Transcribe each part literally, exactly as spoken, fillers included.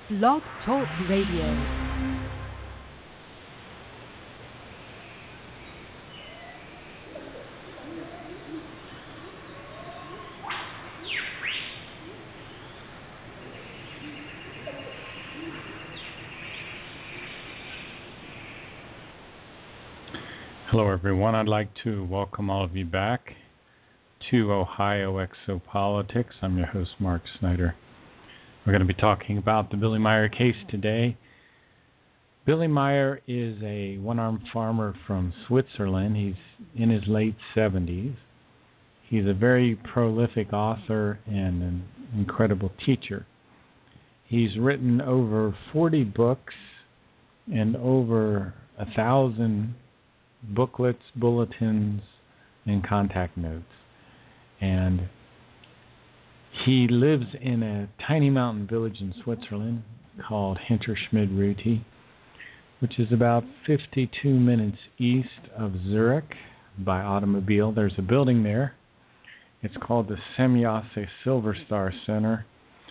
Blog Talk Radio. Hello, everyone. I'd like to welcome all of you back to Ohio Exopolitics. I'm your host, Mark Snyder. We're going to be talking about the Billy Meier case today. Billy Meier is a one-armed farmer from Switzerland. He's in his late seventies. He's a very prolific author and an incredible teacher. He's written over forty books and over a thousand booklets, bulletins, and contact notes. And he lives in a tiny mountain village in Switzerland called Hinterschmid-Ruti, which is about fifty-two minutes east of Zurich by automobile. There's a building there. It's called the Semjase Silver Star Center.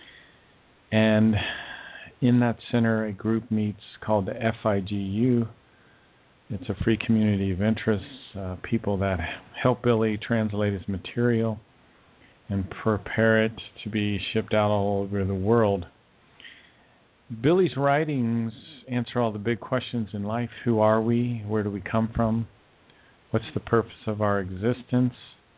And in that center, a group meets called the F I G U. It's a free community of interests, uh, people that help Billy translate his material and prepare it to be shipped out all over the world. Billy's writings answer all the big questions in life. Who are we? Where do we come from? What's the purpose of our existence?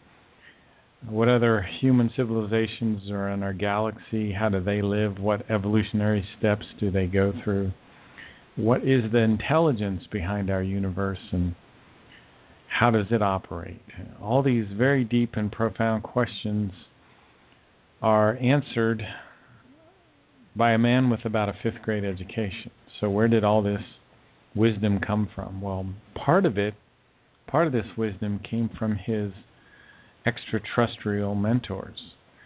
What other human civilizations are in our galaxy? How do they live? What evolutionary steps do they go through? What is the intelligence behind our universe, and how does it operate? All these very deep and profound questions are answered by a man with about a fifth grade education. So where did all this wisdom come from? Well, part of it, part of this wisdom came from his extraterrestrial mentors.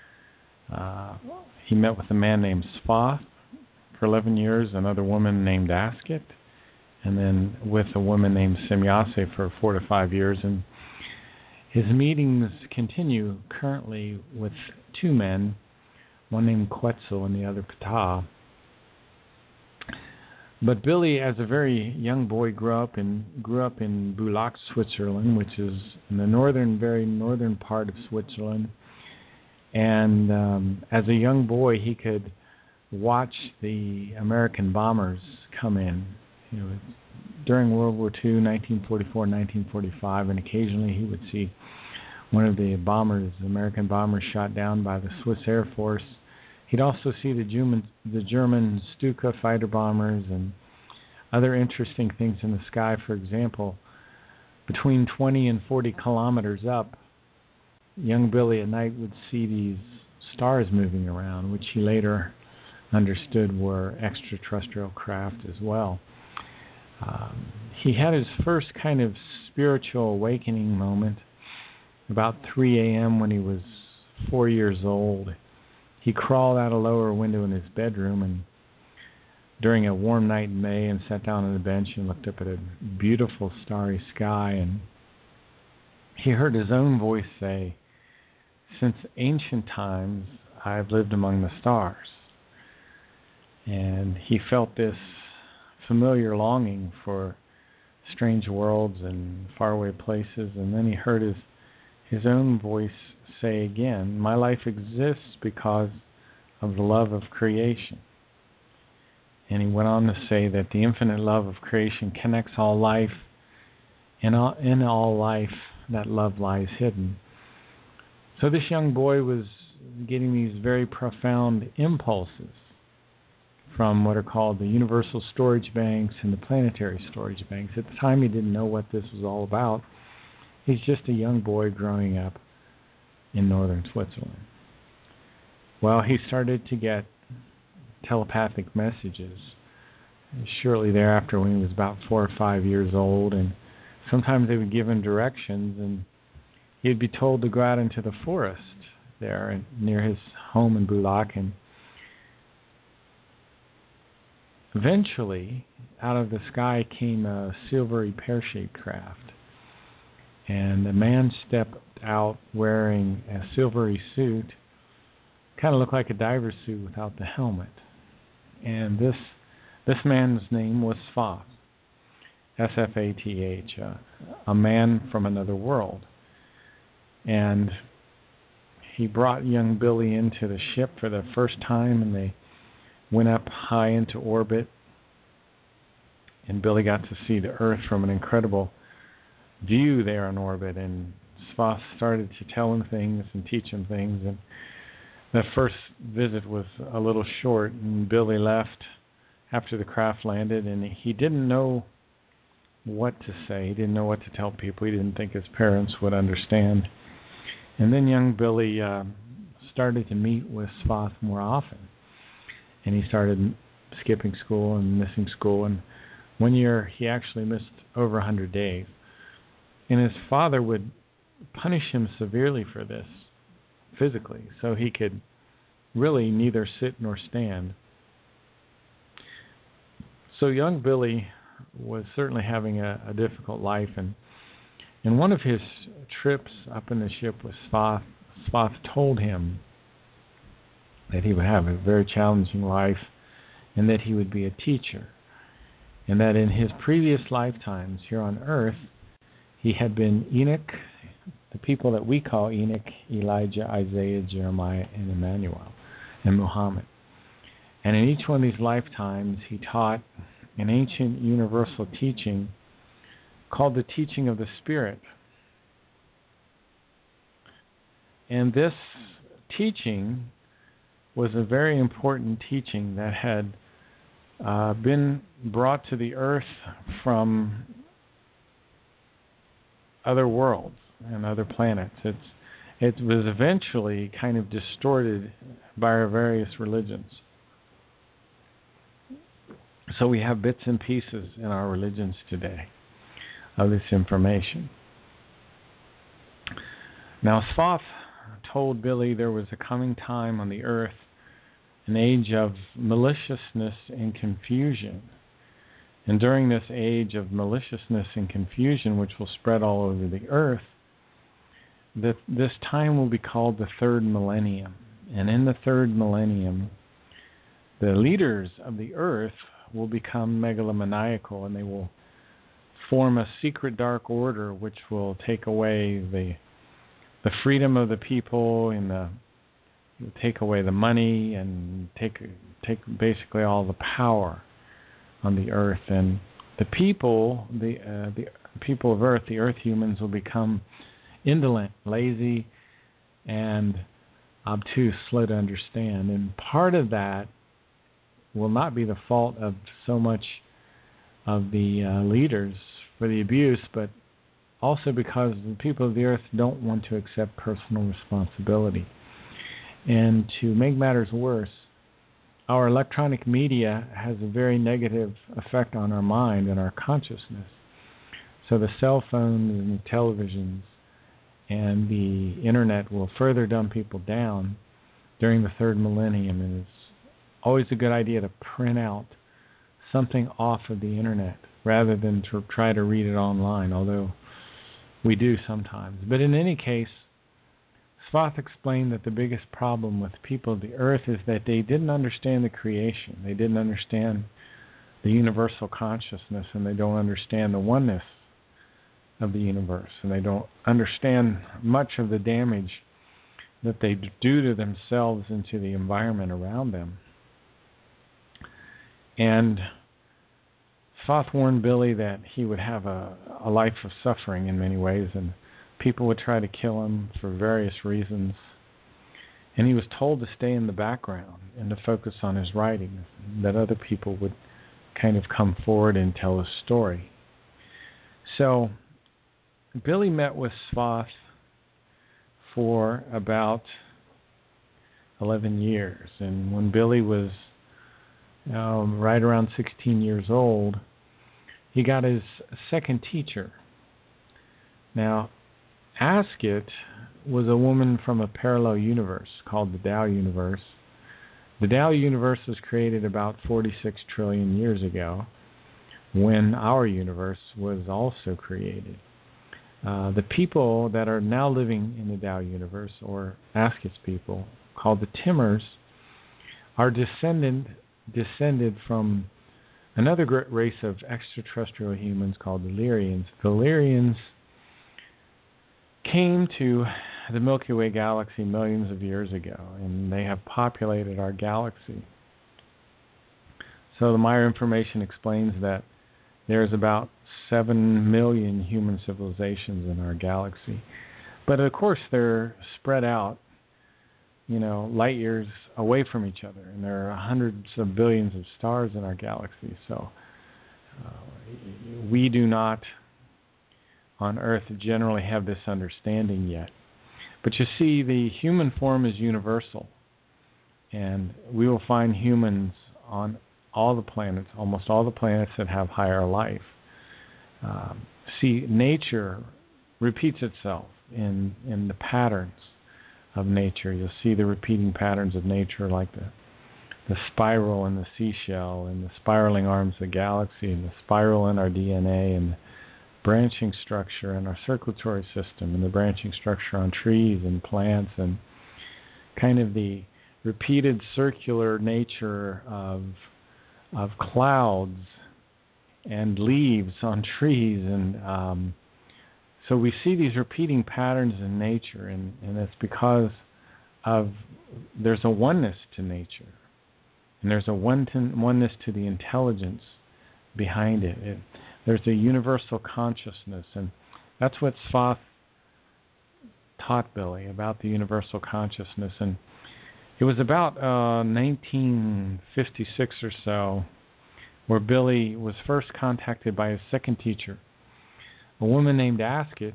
Uh, he met with a man named Svath for eleven years, another woman named Asket, and then with a woman named Semjase for four to five years. And his meetings continue currently with two men, one named Quetzal and the other Ptah. But Billy, as a very young boy, grew up in grew up in Bulak, Switzerland, which is in the northern, very northern part of Switzerland. And um, as a young boy, he could watch the American bombers come in. You know, during World War Two, nineteen forty-four, nineteen forty-five, and occasionally he would see one of the bombers, the American bombers, shot down by the Swiss Air Force. He'd also see the German, the German Stuka fighter bombers and other interesting things in the sky. For example, between twenty and forty kilometers up, young Billy at night would see these stars moving around, which he later understood were extraterrestrial craft as well. Um, he had his first kind of spiritual awakening moment about three a.m. when he was four years old. He crawled out a lower window in his bedroom and during a warm night in May and sat down on a bench and looked up at a beautiful starry sky, and he heard his own voice say, "Since ancient times, I've lived among the stars." And he felt this familiar longing for strange worlds and faraway places. And then he heard his his own voice say again, "My life exists because of the love of creation." And he went on to say that the infinite love of creation connects all life, and all, in all life that love lies hidden. So this young boy was getting these very profound impulses from what are called the universal storage banks and the planetary storage banks. At the time, he didn't know what this was all about. He's just a young boy growing up in northern Switzerland. Well, he started to get telepathic messages shortly thereafter when he was about four or five years old, and sometimes they would give him directions, and he'd be told to go out into the forest there near his home in Bulak, and eventually, out of the sky came a silvery pear-shaped craft. And a man stepped out wearing a silvery suit, kind of looked like a diver's suit without the helmet. And this this man's name was Sfath, S F A T H, uh, a man from another world. And he brought young Billy into the ship for the first time, and they went up high into orbit. And Billy got to see the Earth from an incredible view there on orbit. And Sfath started to tell him things and teach him things. And the first visit was a little short, and Billy left after the craft landed, and he didn't know what to say. He didn't know what to tell people. He didn't think his parents would understand. And then young Billy uh, started to meet with Sfath more often. And he started skipping school and missing school. And one year he actually missed over one hundred days. And his father would punish him severely for this, physically, so he could really neither sit nor stand. So young Billy was certainly having a, a difficult life, and in one of his trips up in the ship with Sfath, Sfath told him that he would have a very challenging life and that he would be a teacher, and that in his previous lifetimes here on Earth, he had been Enoch, the people that we call Enoch, Elijah, Isaiah, Jeremiah, and Emmanuel, and Muhammad. And in each one of these lifetimes, he taught an ancient universal teaching called the teaching of the Spirit. And this teaching was a very important teaching that had uh, been brought to the earth from other worlds and other planets. It's, it was eventually kind of distorted by our various religions. So we have bits and pieces in our religions today of this information. Now, Sfath told Billy there was a coming time on the earth, an age of maliciousness and confusion. And during this age of maliciousness and confusion, which will spread all over the earth, that this time will be called the third millennium. And in the third millennium, the leaders of the earth will become megalomaniacal, and they will form a secret dark order which will take away the the freedom of the people, and the take away the money, and take take basically all the power on the earth. And the people, the uh, the people of Earth, the Earth humans, will become indolent, lazy, and obtuse, slow to understand. And part of that will not be the fault of so much of the uh, leaders for the abuse, but also because the people of the earth don't want to accept personal responsibility. And to make matters worse, our electronic media has a very negative effect on our mind and our consciousness. So the cell phones and the televisions and the internet will further dumb people down during the third millennium, and it's always a good idea to print out something off of the internet rather than to try to read it online, although we do sometimes. But in any case, Sfath explained that the biggest problem with people of the earth is that they didn't understand the creation. They didn't understand the universal consciousness, and they don't understand the oneness of the universe, and they don't understand much of the damage that they do to themselves and to the environment around them. And Sfath warned Billy that he would have a, a life of suffering in many ways, and people would try to kill him for various reasons. And he was told to stay in the background and to focus on his writing, that other people would kind of come forward and tell his story. So Billy met with Sfath for about eleven years, and when Billy was Um, right around sixteen years old, he got his second teacher. Now, Asket was a woman from a parallel universe called the Tao universe. The Tao universe was created about forty-six trillion years ago, when our universe was also created. Uh, the people that are now living in the Tao universe, or Asket's people, called the Timmers, are descendant descended from another great race of extraterrestrial humans called the Lyrians. The Lyrians came to the Milky Way galaxy millions of years ago, and they have populated our galaxy. So the Maya information explains that there's about seven million human civilizations in our galaxy. But of course, they're spread out, you know, light years away from each other, and there are hundreds of billions of stars in our galaxy. So uh, we do not, on Earth, generally have this understanding yet. But you see, the human form is universal, and we will find humans on all the planets, almost all the planets that have higher life. Um, see, nature repeats itself in in the patterns of nature. You'll see the repeating patterns of nature, like the the spiral in the seashell, and the spiraling arms of the galaxy, and the spiral in our D N A, and the branching structure in our circulatory system, and the branching structure on trees and plants, and kind of the repeated circular nature of of clouds and leaves on trees. And um, so we see these repeating patterns in nature, and, and it's because of there's a oneness to nature, and there's a one to, oneness to the intelligence behind it. it. There's a universal consciousness, and that's what Svath taught Billy about the universal consciousness. And it was about uh, nineteen fifty-six or so where Billy was first contacted by his second teacher, a woman named Asket,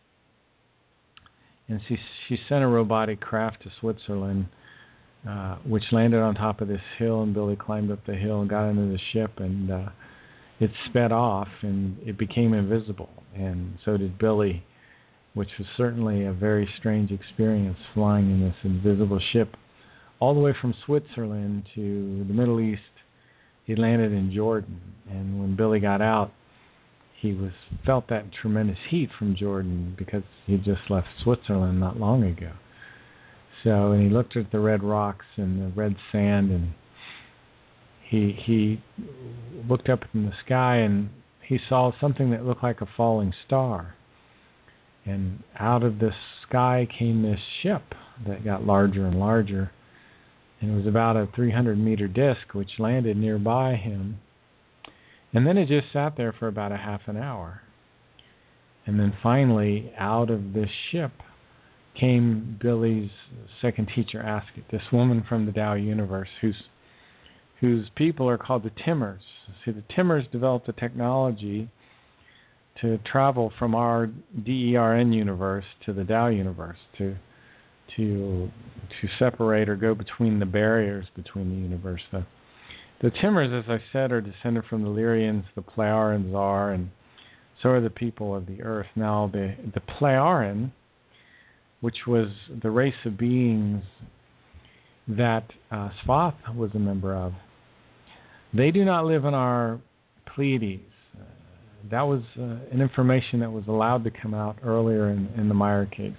and she she sent a robotic craft to Switzerland, uh, which landed on top of this hill, and Billy climbed up the hill and got into the ship, and uh, it sped off, and it became invisible, and so did Billy, which was certainly a very strange experience, flying in this invisible ship all the way from Switzerland to the Middle East. He landed in Jordan, and when Billy got out, he was felt that tremendous heat from Jordan because he just left Switzerland not long ago. So, and he looked at the red rocks and the red sand, and he he looked up in the sky, and he saw something that looked like a falling star. And out of the sky came this ship that got larger and larger. And it was about a three hundred meter disc, which landed nearby him. And then it just sat there for about a half an hour. And then finally, out of this ship came Billy's second teacher, Asket, this woman from the Tao universe, whose whose people are called the Timmers. See, the Timmers developed a technology to travel from our D E R N universe to the Tao universe, to to to separate or go between the barriers between the universe. The, the Timmers, as I said, are descended from the Lyrians. The Pleiarans are, and so are the people of the Earth. Now, the the Pleiaran, which was the race of beings that uh, Svath was a member of, they do not live in our Pleiades. Uh, that was uh, an information that was allowed to come out earlier in, in the Meyer case.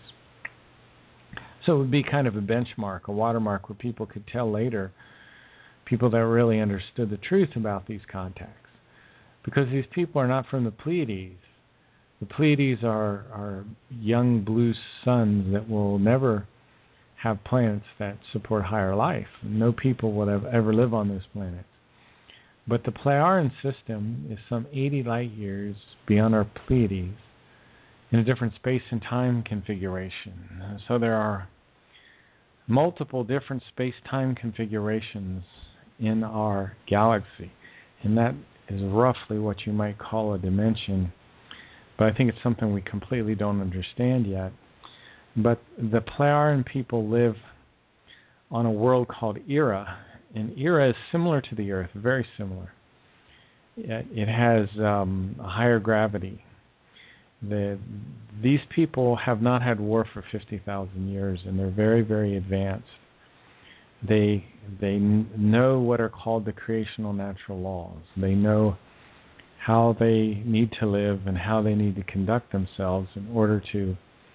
So it would be kind of a benchmark, a watermark, where people could tell later, people that really understood the truth about these contacts. Because these people are not from the Pleiades. The Pleiades are, are young blue suns that will never have planets that support higher life. No people would have ever live on those planets. But the Pleiaran system is some eighty light years beyond our Pleiades, in a different space and time configuration. So there are multiple different space-time configurations in our galaxy, and that is roughly what you might call a dimension. But I think it's something we completely don't understand yet. But the Pleiaran people live on a world called Era, and Era is similar to the Earth, very similar. It, it has um, a higher gravity. The, these people have not had war for fifty thousand years, and they're very, very advanced. They they know what are called the creational natural laws. They know how they need to live and how they need to conduct themselves in order to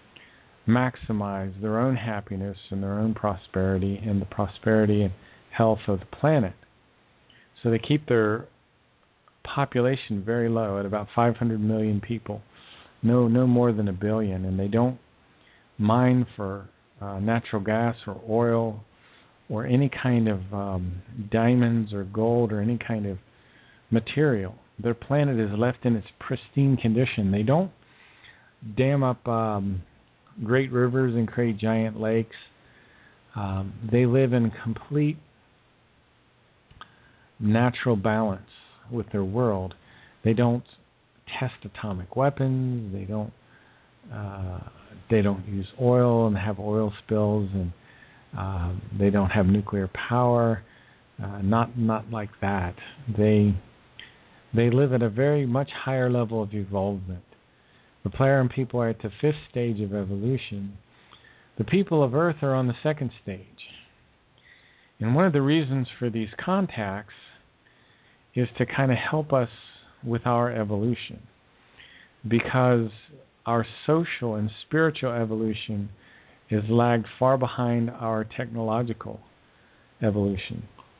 maximize their own happiness and their own prosperity and the prosperity and health of the planet. So they keep their population very low at about five hundred million people, no no more than a billion, and they don't mine for uh, natural gas or oil or any kind of um, diamonds or gold or any kind of material. Their planet is left in its pristine condition. They don't dam up um, great rivers and create giant lakes. Um, they live in complete natural balance with their world. They don't test atomic weapons. They don't. Uh, they don't use oil and have oil spills, and uh, they don't have nuclear power. Uh, not not like that. They they live at a very much higher level of evolvement. The Plejaren people are at the fifth stage of evolution. The people of Earth are on the second stage. And one of the reasons for these contacts is to kind of help us with our evolution, because our social and spiritual evolution is lagged far behind our technological evolution.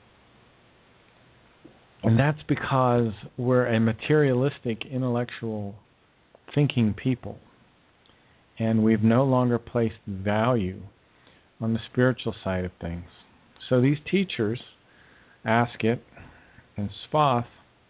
And that's because we're a materialistic, intellectual thinking people, and we've no longer placed value on the spiritual side of things. So these teachers, Askett and Spoth,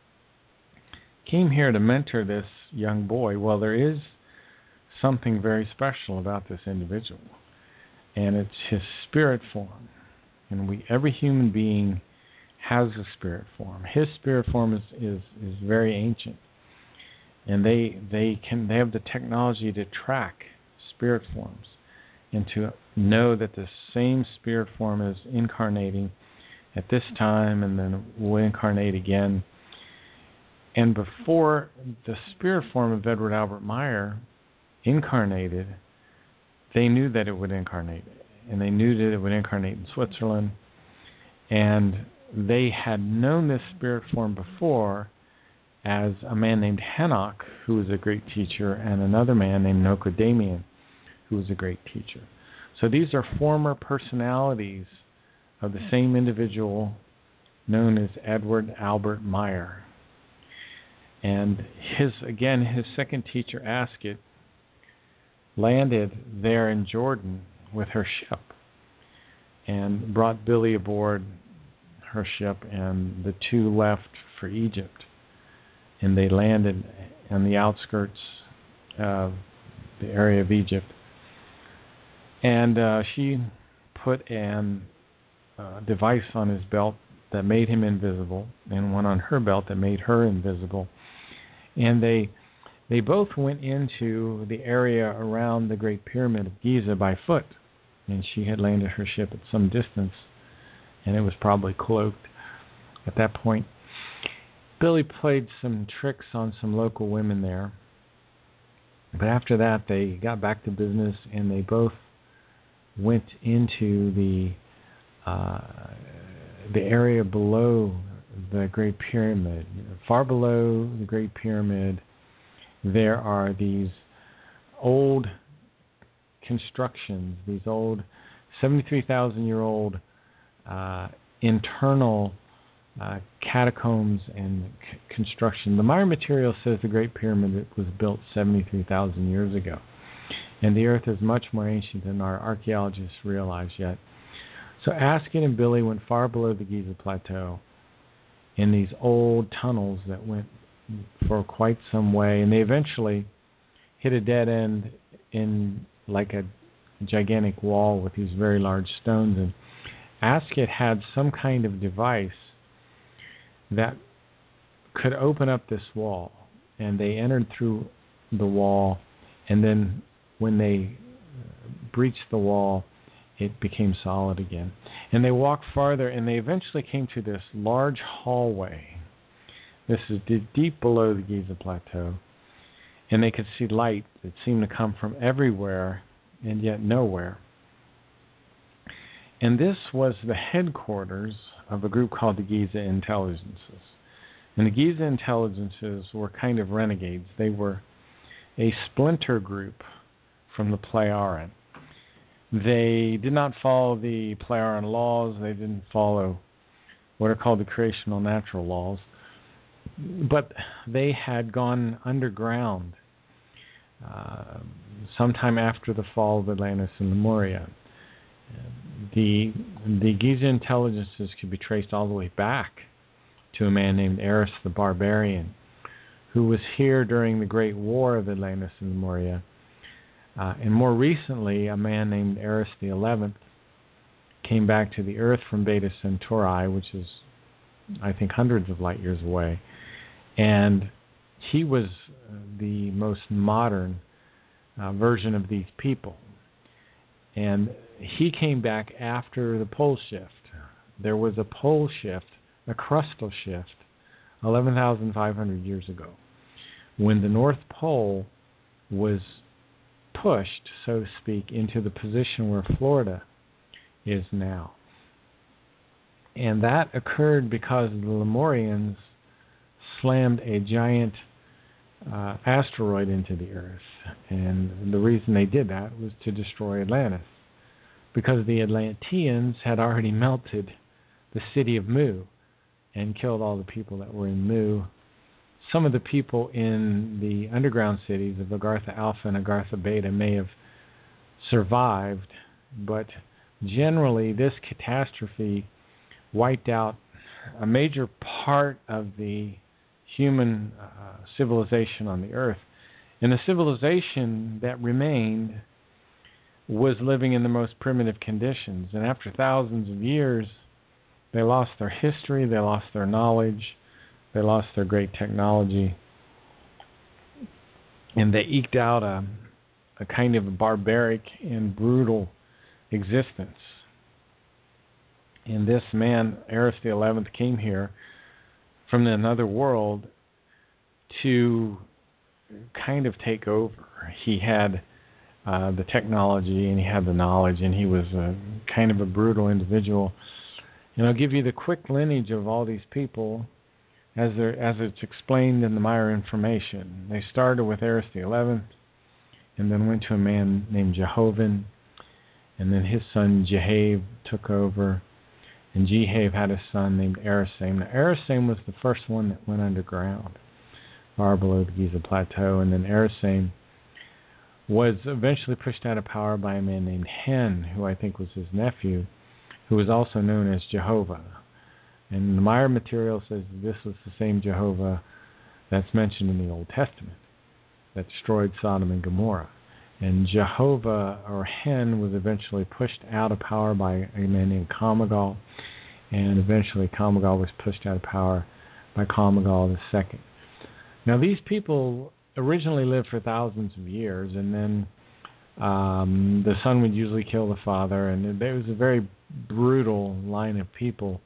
came here to mentor this young boy. Well, there is something very special about this individual, and it's his spirit form. And we, every human being has a spirit form. His spirit form is, is, is very ancient, and they they can they have the technology to track spirit forms and to know that the same spirit form is incarnating at this time and then will incarnate again. And before the spirit form of Edward Albert Meyer incarnated, they knew that it would incarnate, and they knew that it would incarnate in Switzerland, and they had known this spirit form before as a man named Henoch, who was a great teacher, and another man named Nocodamian, who was a great teacher. So these are former personalities of the same individual known as Edward Albert Meyer. And his, again, his second teacher, Askett, landed there in Jordan with her ship and brought Billy aboard her ship, and the two left for Egypt. And they landed on the outskirts of the area of Egypt. And uh, she put an uh, device on his belt that made him invisible, and one on her belt that made her invisible. And they they both went into the area around the Great Pyramid of Giza by foot. And she had landed her ship at some distance, and it was probably cloaked at that point. Billy played some tricks on some local women there. But after that, they got back to business, and they both went into the uh, the area below the Great Pyramid. Far below the Great Pyramid, there are these old constructions, these old seventy-three thousand year old uh, internal uh, catacombs and c- construction. The Meyer material says the Great Pyramid was built seventy-three thousand years ago. And the Earth is much more ancient than our archaeologists realize yet. So Askett and Billy went far below the Giza Plateau in these old tunnels that went for quite some way, and they eventually hit a dead end in like a gigantic wall with these very large stones. And Askett had some kind of device that could open up this wall, and they entered through the wall, and then when they breached the wall, it became solid again. And they walked farther, and they eventually came to this large hallway. This is deep below the Giza Plateau, and they could see light that seemed to come from everywhere and yet nowhere. And this was the headquarters of a group called the Giza Intelligences. And the Giza Intelligences were kind of renegades. They were a splinter group from the Plejaren. They did not follow the Plejaren laws. They didn't follow what are called the creational natural laws. But they had gone underground uh, sometime after the fall of Atlantis and Lemuria. The the Giza intelligences could be traced all the way back to a man named Eris the Barbarian, who was here during the Great War of Atlantis and Lemuria. Uh, and more recently, a man named Eris the Eleventh came back to the Earth from Beta Centauri, which is, I think, hundreds of light years away. And he was the most modern uh, version of these people. And he came back after the pole shift. There was a pole shift, a crustal shift, eleven thousand five hundred years ago, when the North Pole was pushed, so to speak, into the position where Florida is now. And that occurred because the Lemurians slammed a giant uh, asteroid into the Earth. And the reason they did that was to destroy Atlantis, because the Atlanteans had already melted the city of Mu and killed all the people that were in Mu. Some of the people in the underground cities of Agartha Alpha and Agartha Beta may have survived, but generally this catastrophe wiped out a major part of the human uh, civilization on the Earth. And the civilization that remained was living in the most primitive conditions. And after thousands of years, they lost their history, they lost their knowledge, they lost their great technology, and they eked out a, a kind of a barbaric and brutal existence. And this man, Eris the Eleventh, came here from another world to kind of take over. He had uh, the technology and he had the knowledge, and he was a, kind of a brutal individual. And I'll give you the quick lineage of all these people as as it's explained in the Maya information. They started with Eris the Eleventh, and then went to a man named Jehovin, and then his son Jehav took over, and Jehav had a son named Erisame. Now, Erisame was the first one that went underground, far below the Giza Plateau, and then Erisame was eventually pushed out of power by a man named Hen, who I think was his nephew, who was also known as Jehovah. And the Maya material says this was the same Jehovah that's mentioned in the Old Testament that destroyed Sodom and Gomorrah. And Jehovah, or Hen, was eventually pushed out of power by a man named Kamagal, and eventually Kamagal was pushed out of power by Kamagal the Second. Now these people originally lived for thousands of years, and then um, the son would usually kill the father, and it was a very brutal line of people.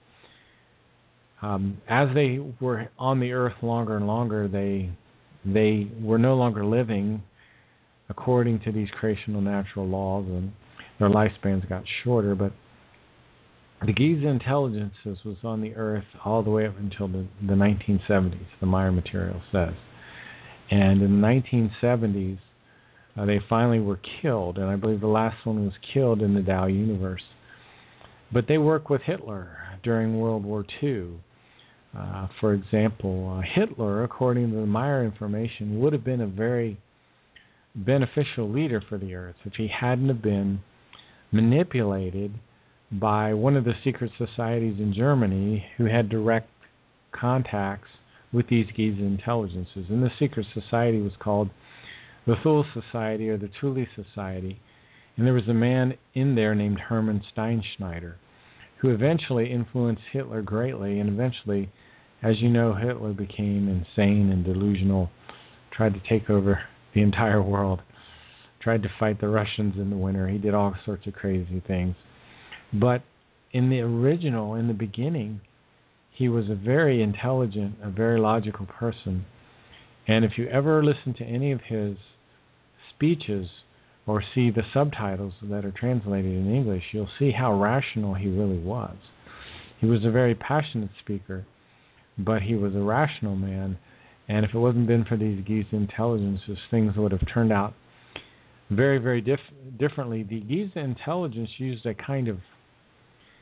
Um, as they were on the earth longer and longer, they they were no longer living according to these creational natural laws, and their lifespans got shorter. But the Giza intelligences was on the earth all the way up until the, the nineteen seventies, the Maya material says. And in the nineteen seventies, uh, they finally were killed, and I believe the last one was killed in the Tao universe. But they worked with Hitler during World War Two. Uh, for example, uh, Hitler, according to the Maya information, would have been a very beneficial leader for the Earth if he hadn't have been manipulated by one of the secret societies in Germany who had direct contacts with these Giza intelligences. And the secret society was called the Thule Society, or the Thule Society. And there was a man in there named Hermann Steinschneider, who eventually influenced Hitler greatly, and eventually, as you know, Hitler became insane and delusional, tried to take over the entire world, tried to fight the Russians in the winter. He did all sorts of crazy things. But in the original, in the beginning, he was a very intelligent, a very logical person. And if you ever listen to any of his speeches or see the subtitles that are translated in English, you'll see how rational he really was. He was a very passionate speaker, but he was a rational man. And if it wasn't been for these Giza intelligences, things would have turned out very, very diff- differently. The Giza intelligence used a kind of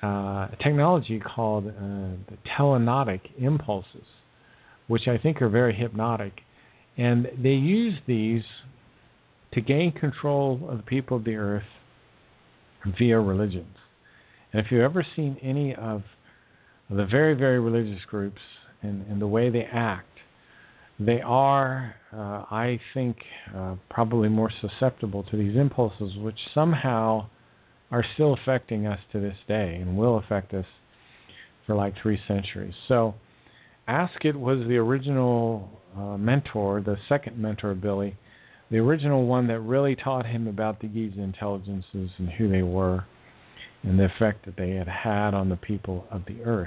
uh, technology called uh, the telenotic impulses, which I think are very hypnotic. And they use these to gain control of the people of the earth via religions. And if you've ever seen any of the very, very religious groups and, and the way they act, they are, uh, I think, uh, probably more susceptible to these impulses, which somehow are still affecting us to this day and will affect us for like three centuries. So Ascot was the original uh, mentor, the second mentor of Billy, the original one that really taught him about the Giza intelligences and who they were and the effect that they had had on the people of the earth.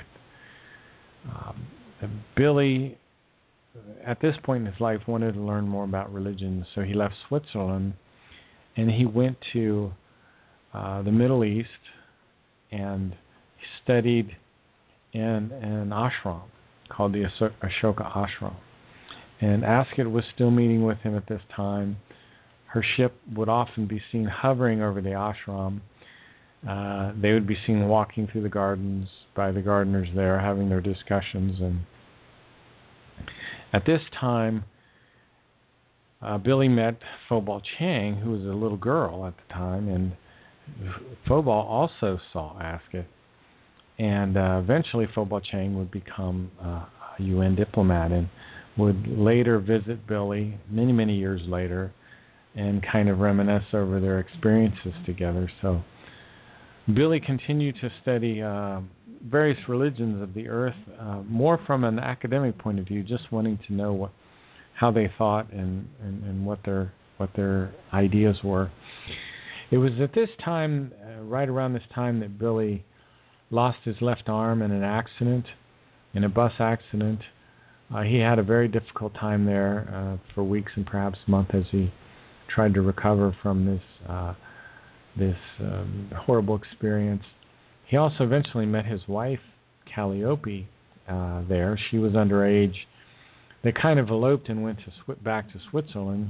Um, Billy, at this point in his life, wanted to learn more about religion, so he left Switzerland and he went to uh, the Middle East and studied in an ashram called the Ashoka Ashram. And Ascot was still meeting with him at this time. Her ship would often be seen hovering over the ashram. Uh, they would be seen walking through the gardens by the gardeners there, having their discussions. And at this time, uh, Billy met Phobal Chang, who was a little girl at the time, and Phobal also saw Ascot. And uh, eventually Phobal Chang would become uh, a U N diplomat and would later visit Billy many, many years later and kind of reminisce over their experiences together. So Billy continued to study uh, various religions of the earth, uh, more from an academic point of view, just wanting to know what, how they thought and, and, and what their what their ideas were. It was at this time, uh, right around this time, that Billy lost his left arm in an accident, in a bus accident. Uh, he had a very difficult time there uh, for weeks and perhaps months as he tried to recover from this uh, this um, horrible experience. He also eventually met his wife, Calliope, uh, there. She was underage. They kind of eloped and went to sw- back to Switzerland,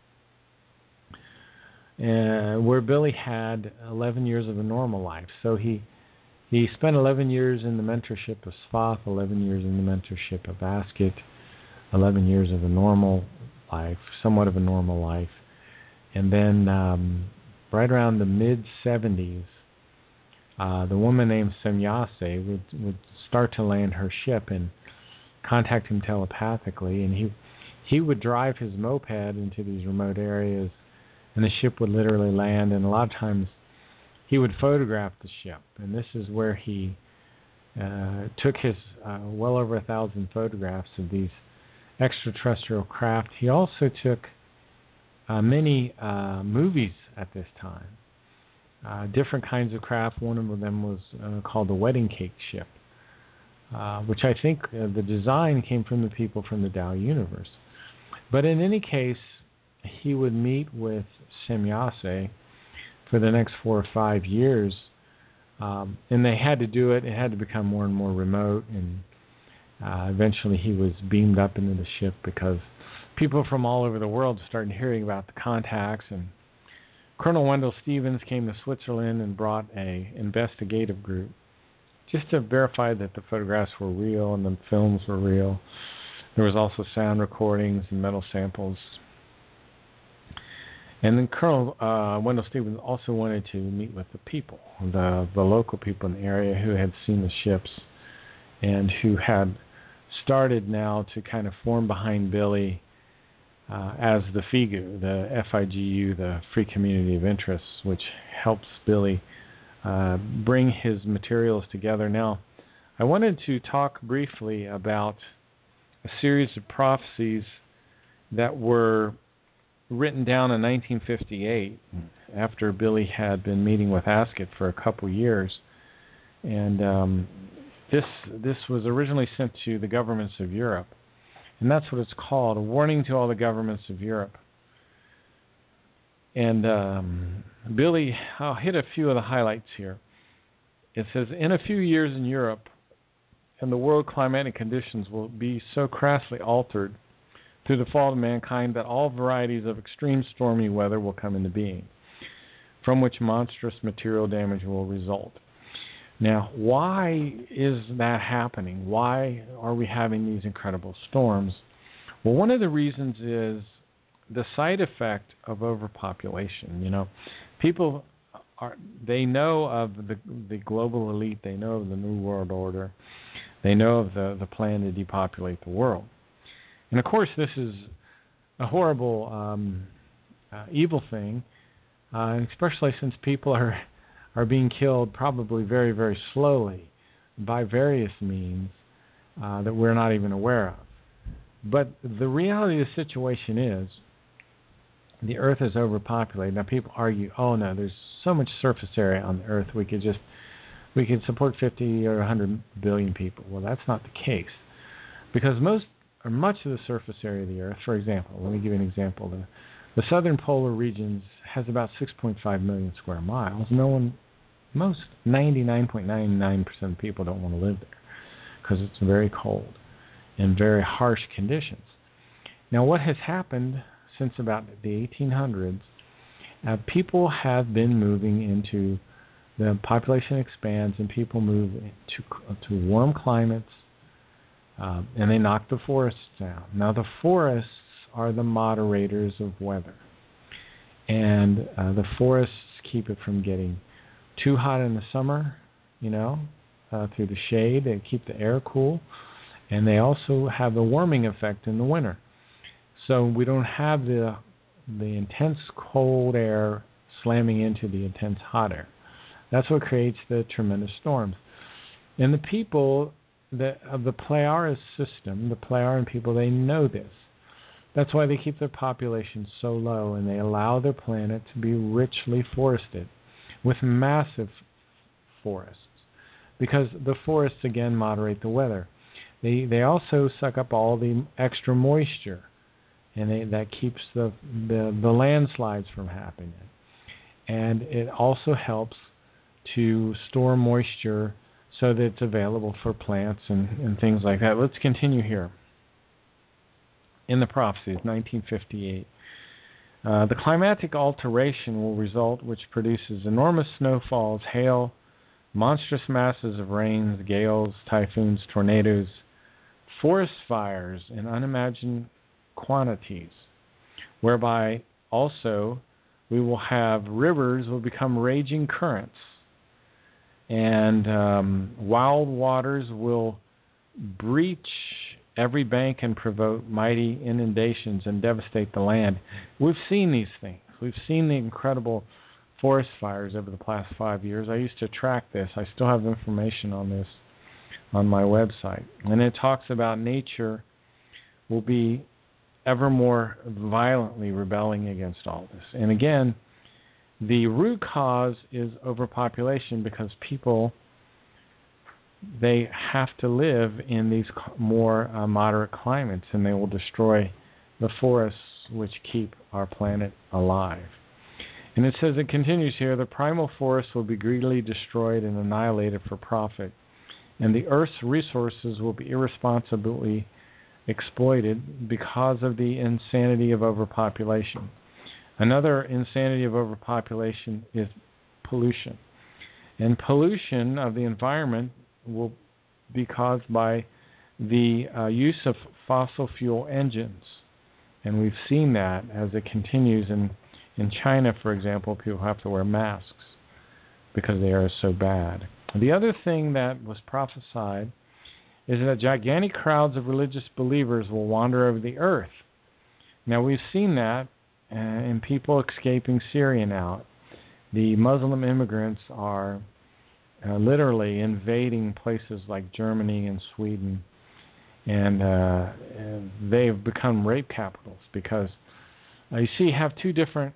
uh, where Billy had eleven years of a normal life. So he he spent eleven years in the mentorship of Svath, eleven years in the mentorship of Ascot, eleven years of a normal life, somewhat of a normal life. And then um, right around the mid-seventies, uh, the woman named Semyase would, would start to land her ship and contact him telepathically, and he he would drive his moped into these remote areas, and the ship would literally land, and a lot of times he would photograph the ship, and this is where he uh, took his uh, well over a thousand photographs of these extraterrestrial craft. He also took uh, many uh, movies at this time, uh, different kinds of craft. One of them was uh, called the Wedding Cake Ship, uh, which I think uh, the design came from the people from the Tao Universe. But in any case, he would meet with Semyase for the next four or five years, um, and they had to do it. It had to become more and more remote, and uh, eventually he was beamed up into the ship because people from all over the world started hearing about the contacts, and Colonel Wendell Stevens came to Switzerland and brought a investigative group just to verify that the photographs were real and the films were real. There was also sound recordings and metal samples. And then Colonel uh, Wendell Stevens also wanted to meet with the people, the the local people in the area who had seen the ships and who had started now to kind of form behind Billy uh, as the F I G U, the F I G U, the Free Community of Interests, which helps Billy uh, bring his materials together. Now, I wanted to talk briefly about a series of prophecies that were written down in nineteen fifty-eight after Billy had been meeting with Ascot for a couple years. And um, this this was originally sent to the governments of Europe. And that's what it's called, a warning to all the governments of Europe. And um, Billy, I'll hit a few of the highlights here. It says, in a few years in Europe, and the world climatic conditions will be so crassly altered through the fall of mankind that all varieties of extreme stormy weather will come into being, from which monstrous material damage will result. Now, why is that happening? Why are we having these incredible storms? Well, one of the reasons is the side effect of overpopulation. You know, people are they know of the the global elite, they know of the New World Order, they know of the, the plan to depopulate the world. And of course, this is a horrible, um, uh, evil thing, uh, especially since people are are being killed probably very, very slowly by various means uh, that we're not even aware of. But the reality of the situation is the Earth is overpopulated. Now people argue, oh no, there's so much surface area on the Earth, we could just we could support fifty or one hundred billion people. Well, that's not the case, because most or much of the surface area of the Earth, for example, let me give you an example. The, the southern polar regions has about six point five million square miles. No one, most ninety-nine point nine nine percent of people don't want to live there because it's very cold and very harsh conditions. Now, what has happened since about the eighteen hundreds, uh, people have been moving into, the population expands and people move to, to warm climates, uh, and they knock the forests down. Now, the forests are the moderators of weather, and uh, the forests keep it from getting too hot in the summer, you know, uh, through the shade. They keep the air cool, and they also have a warming effect in the winter. So we don't have the the intense cold air slamming into the intense hot air. That's what creates the tremendous storms. And the people that, of the Pleiades system, the Pleiadian people, they know this. That's why they keep their population so low, and they allow their planet to be richly forested with massive forests, because the forests, again, moderate the weather. They they also suck up all the extra moisture, and they, that keeps the, the the landslides from happening. And it also helps to store moisture so that it's available for plants and, and things like that. Let's continue here. In the prophecies, nineteen fifty-eight. Uh, the climatic alteration will result, which produces enormous snowfalls, hail, monstrous masses of rains, gales, typhoons, tornadoes, forest fires in unimagined quantities, whereby also we will have rivers will become raging currents, and um, wild waters will breach every bank and provoke mighty inundations and devastate the land. We've seen these things. We've seen the incredible forest fires over the past five years. I used to track this. I still have information on this on my website. And it talks about nature will be ever more violently rebelling against all this. And again, the root cause is overpopulation, because people, they have to live in these more uh, moderate climates, and they will destroy the forests which keep our planet alive. And it says, it continues here, the primal forests will be greedily destroyed and annihilated for profit, and the Earth's resources will be irresponsibly exploited because of the insanity of overpopulation. Another insanity of overpopulation is pollution. And pollution of the environment will be caused by the uh, use of fossil fuel engines. And we've seen that as it continues. In, in China, for example, people have to wear masks because they are so bad. The other thing that was prophesied is that gigantic crowds of religious believers will wander over the earth. Now, we've seen that uh, in people escaping Syria now. The Muslim immigrants are uh, literally invading places like Germany and Sweden, and, uh, and they've become rape capitals because uh, you see, you have two different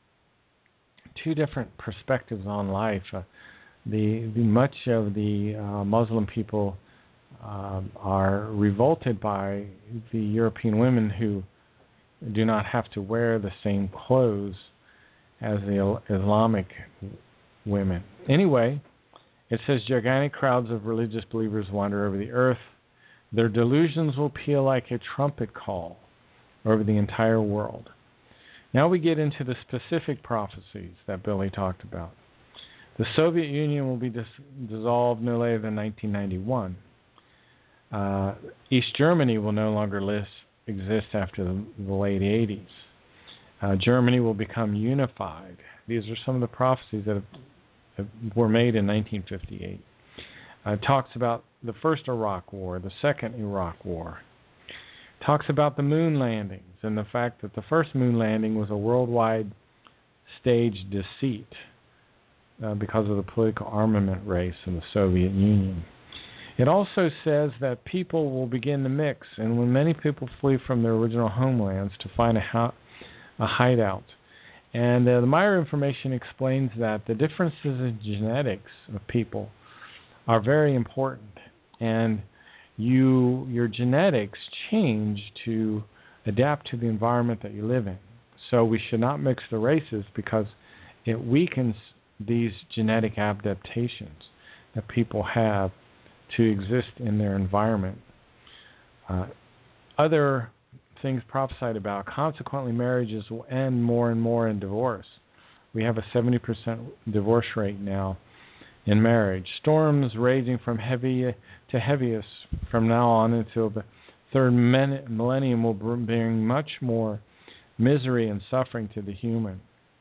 two different perspectives on life. Uh, the, the much of the uh, Muslim people uh, are revolted by the European women who do not have to wear the same clothes as the Islamic women. Anyway, it says gigantic crowds of religious believers wander over the earth. Their delusions will peal like a trumpet call over the entire world. Now we get into the specific prophecies that Billy talked about. The Soviet Union will be dis- dissolved no later than nineteen ninety-one. Uh, East Germany will no longer list, exist after the, the late eighties. Uh, Germany will become unified. These are some of the prophecies that have, have, were made in nineteen fifty-eight. Uh, it talks about the first Iraq War, the second Iraq War. It talks about the moon landings and the fact that the first moon landing was a worldwide staged deceit uh, because of the political armament race in the Soviet Union. It also says that people will begin to mix, and when many people flee from their original homelands to find a, ho- a hideout. And uh, the Meyer information explains that the differences in genetics of people are very important, and you your genetics change to adapt to the environment that you live in. So we should not mix the races because it weakens these genetic adaptations that people have to exist in their environment. Uh, other things prophesied about, consequently marriages will end more and more in divorce. We have a seventy percent divorce rate now in marriage. Storms raging from heavy to heaviest from now on until the third millennium will bring much more misery and suffering to the human.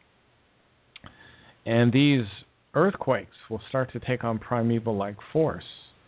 And these earthquakes will start to take on primeval-like force.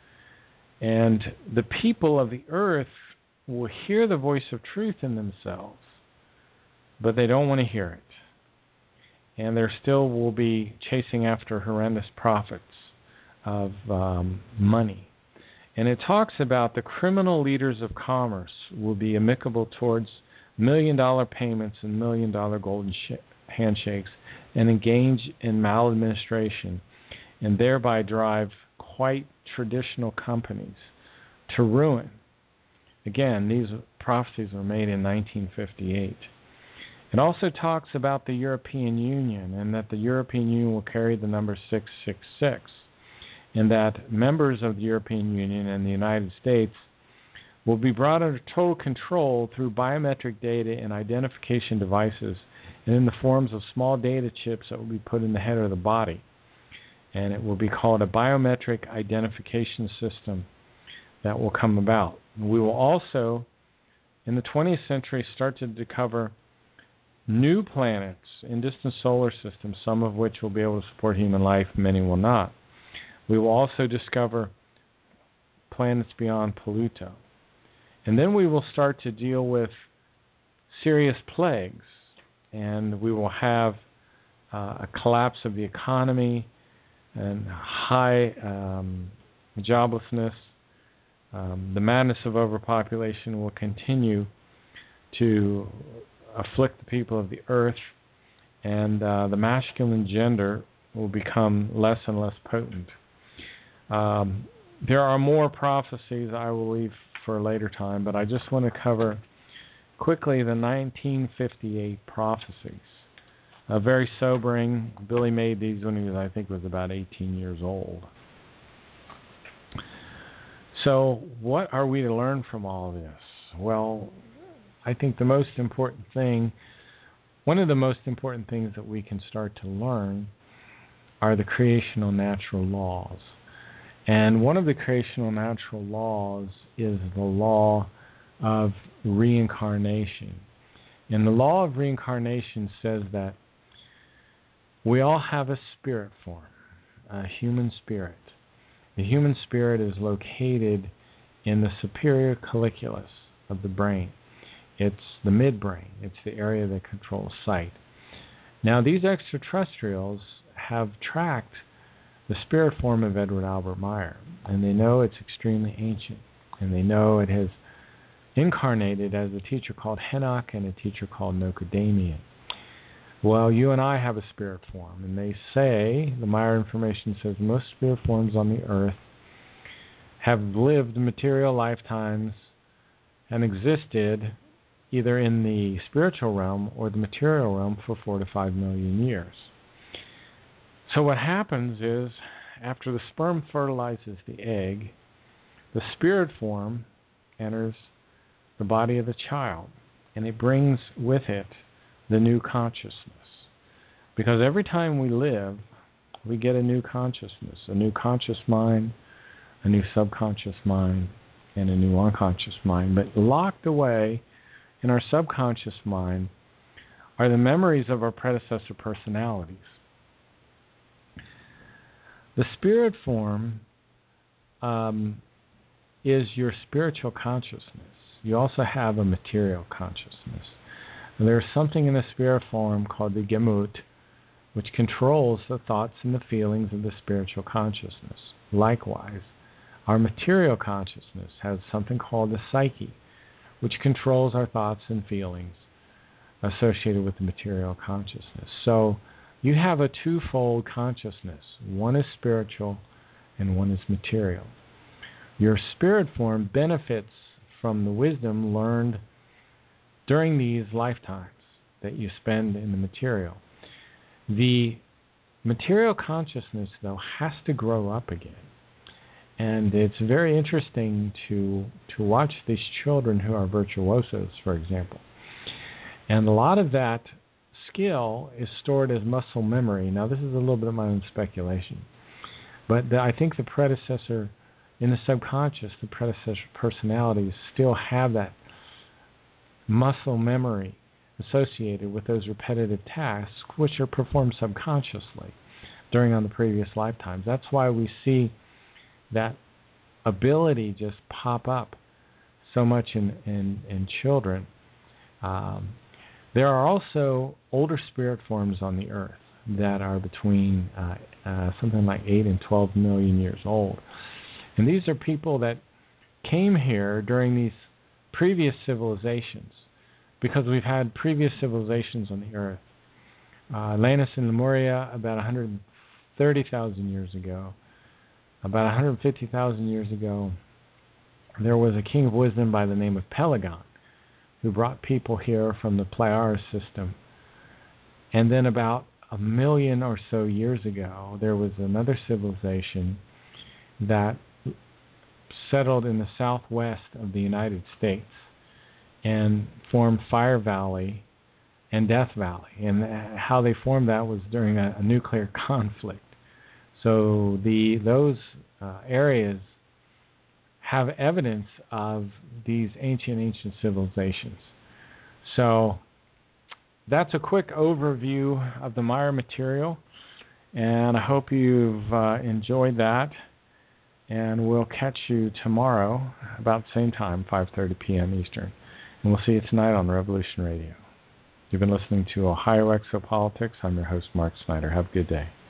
And the people of the earth will hear the voice of truth in themselves, but they don't want to hear it. And there still will be chasing after horrendous profits of um, money. And it talks about the criminal leaders of commerce will be amicable towards million-dollar payments and million-dollar golden sh- handshakes and engage in maladministration and thereby drive quite traditional companies to ruin. Again, these prophecies were made in nineteen fifty-eight. It also talks about the European Union and that the European Union will carry the number six six six, and that members of the European Union and the United States will be brought under total control through biometric data and identification devices and in the forms of small data chips that will be put in the head of the body. And it will be called a biometric identification system that will come about. We will also, in the twentieth century, start to discover new planets in distant solar systems, some of which will be able to support human life, many will not. We will also discover planets beyond Pluto. And then we will start to deal with serious plagues, and we will have uh, a collapse of the economy and high um, joblessness. Um, the madness of overpopulation will continue to afflict the people of the earth, and uh, the masculine gender will become less and less potent. Um, there are more prophecies I will leave for a later time, but I just want to cover quickly the nineteen fifty-eight prophecies. Uh, very sobering. Billy made these when he was, I think, was about eighteen years old. So what are we to learn from all of this? Well, I think the most important thing, one of the most important things that we can start to learn are the creational natural laws. And one of the creational natural laws is the law of reincarnation. And the law of reincarnation says that we all have a spirit form, a human spirit. The human spirit is located in the superior colliculus of the brain. It's the midbrain. It's the area that controls sight. Now, these extraterrestrials have tracked the spirit form of Edward Albert Meyer, and they know it's extremely ancient, and they know it has incarnated as a teacher called Henoch and a teacher called Nocodamian. Well, you and I have a spirit form, and they say, the Meyer information says, most spirit forms on the earth have lived material lifetimes and existed either in the spiritual realm or the material realm for four to five million years. So what happens is, after the sperm fertilizes the egg, the spirit form enters the body of the child, and it brings with it the new consciousness. Because every time we live, we get a new consciousness, a new conscious mind, a new subconscious mind, and a new unconscious mind. But locked away in our subconscious mind are the memories of our predecessor personalities. The spirit form um, is your spiritual consciousness. You also have a material consciousness. And there's something in the spirit form called the Gemut, which controls the thoughts and the feelings of the spiritual consciousness. Likewise, our material consciousness has something called the psyche, which controls our thoughts and feelings associated with the material consciousness. So you have a twofold consciousness. One is spiritual and one is material. Your spirit form benefits from the wisdom learned during these lifetimes that you spend in the material. The material consciousness, though, has to grow up again. And it's very interesting to to watch these children who are virtuosos, for example. And a lot of that skill is stored as muscle memory. Now, this is a little bit of my own speculation. But the, I think the predecessor, in the subconscious, the predecessor personalities still have that muscle memory associated with those repetitive tasks, which are performed subconsciously during on the previous lifetimes. That's why we see that ability just pop up so much in, in, in children. Um, there are also older spirit forms on the earth that are between uh, uh, something like eight and twelve million years old. And these are people that came here during these previous civilizations, because we've had previous civilizations on the earth. Uh, Atlantis and Lemuria about one hundred thirty thousand years ago. About one hundred fifty thousand years ago, there was a king of wisdom by the name of Pelagon, who brought people here from the Pleiades system. And then about a million or so years ago, there was another civilization that settled in the southwest of the United States and formed Fire Valley and Death Valley. And how they formed that was during a, a nuclear conflict. So the those uh, areas have evidence of these ancient, ancient civilizations. So that's a quick overview of the Maya material, and I hope you've uh, enjoyed that. And we'll catch you tomorrow about the same time, five thirty p.m. Eastern. And we'll see you tonight on Revolution Radio. You've been listening to Ohio Exopolitics. I'm your host, Mark Snyder. Have a good day.